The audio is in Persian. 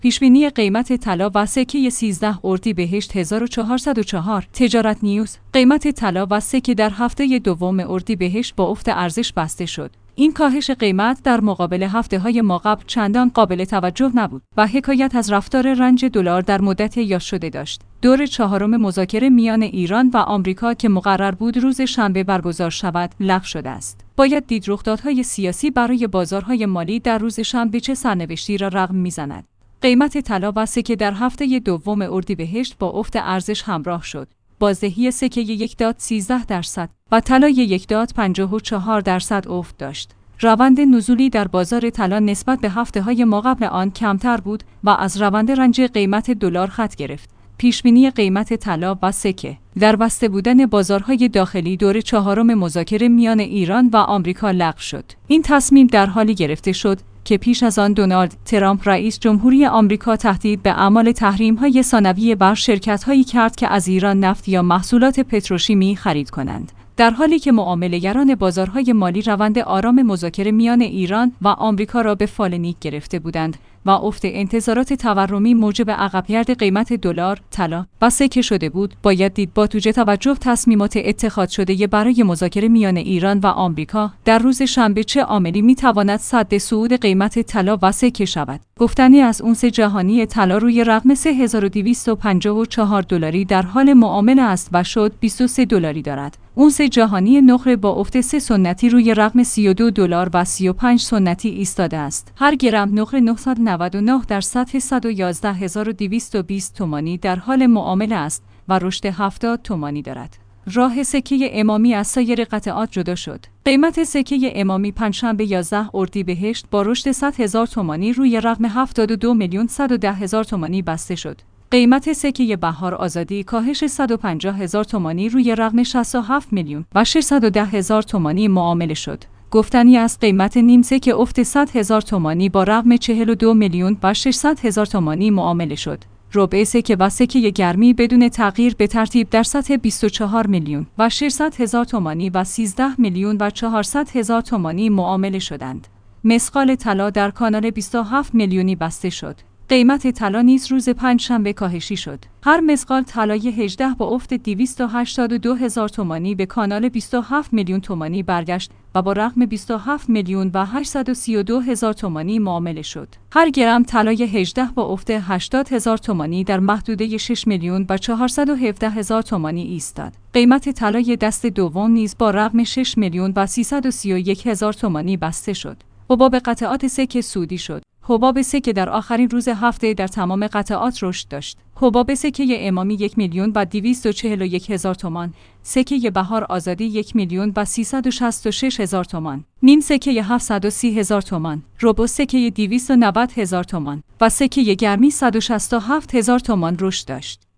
پیشبینی قیمت طلا و سکه 13 اردیبهشت 1404. تجارت نیوز. قیمت طلا و سکه در هفته دوم اردیبهشت با افت ارزش بسته شد. این کاهش قیمت در مقابل هفته‌های ماقبل چندان قابل توجه نبود و حکایت از رفتار رنج دلار در مدت یاد شده داشت. دور چهارم مذاکره میان ایران و آمریکا که مقرر بود روز شنبه برگزار شود، لغو شده است. باید دید رخدادهای سیاسی برای بازارهای مالی در روز شنبه چه سرنوشتی را رقم می‌زند. قیمت طلا و سکه در هفته دوم اردیبهشت با افت ارزش همراه شد. بازدهی سکه 1 دات 13% و طلای 1 دات 54% افت داشت. روند نزولی در بازار طلا نسبت به هفته‌های ماقبل آن کمتر بود و از روند رنج قیمت دلار خط گرفت. پیشبینی قیمت طلا و سکه. در بسته بودن بازارهای داخلی دور چهارم مذاکره میان ایران و آمریکا لغو شد. این تصمیم در حالی گرفته شد که پیش از آن دونالد ترامپ رئیس جمهوری آمریکا تهدید به اعمال تحریم‌های ثانویه بر شرکت‌هایی کرد که از ایران نفت یا محصولات پتروشیمی خرید کنند. در حالی که معامله‌گران بازارهای مالی روند آرام مذاکره میان ایران و آمریکا را به فال نیک گرفته بودند و افت انتظارات تورمی موجب عقبگرد قیمت دلار، طلا و سکه شده بود، باید دید با توجه تصمیمات اتخاذ شده برای مذاکره میان ایران و آمریکا در روز شنبه چه عاملی میتواند سد صعود قیمت طلا و سکه شود. گفتنی از اونس جهانی طلا روی رقم 3254 دلاری در حال معامله است و شد 23 دلاری دارد. اونس جهانی نقره با افت 3 سنتی روی رقم 32 دلار و 35 سنتی ایستاده است. هر گرم نقره 999 در سطح 111220 تومانی در حال معامله است و رشد 70 تومانی دارد. راه سکه امامی از سایر قطعات جدا شد. قیمت سکه امامی پنجشنبه 11 اردیبهشت با رشد 100,000 تومانی روی رقم 72,110,000 تومانی بسته شد. قیمت سکه بهار آزادی کاهش 150,000 تومانی روی رقم 67,610,000 تومانی معامله شد. گفتنی از قیمت نیم سکه افت 100,000 تومانی با رقم 42,600,000 تومانی معامله شد. ربع سکه و سکه گرمی بدون تغییر به ترتیب در سطح 24,600,000 تومانی و 13,400,000 تومانی معامله شدند. مثقال طلا در کانال 27 میلیونی بسته شد. قیمت طلا نیز روز پنجشنبه کاهشی شد. هر مثقال طلای 18 با افت 282,000 تومانی به کانال 27 میلیون تومانی برگشت و با رقم 27,832,000 تومانی معامله شد. هر گرم طلای 18 با افت 80,000 تومانی در محدوده 6,417,000 تومانی ایستاد. قیمت طلای دست دوم نیز با رقم 6,331,000 تومانی بسته شد. حباب قطعات سکه سودی شد. حباب سکه در آخرین روز هفته در تمام قطعات رشد داشت. حباب سکه امامی 1,241,000 تومان، سکه بهار آزادی 1,366,000 تومان، نیم سکه 730,000 تومان، ربع سکه 290,000 تومان و سکه گرمی 167,000 تومان رشد داشت.